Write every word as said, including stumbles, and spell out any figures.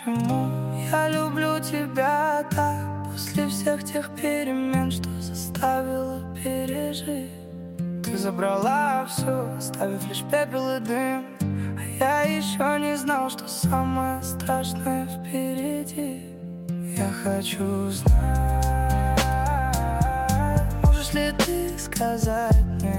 почему я люблю тебя так. После всех тех перемен, что заставила пережить. Ты забрала все, оставив лишь пепел и дым. А я еще не знал, что самое страшное впереди. Я хочу знать, можешь ли ты сказать мне,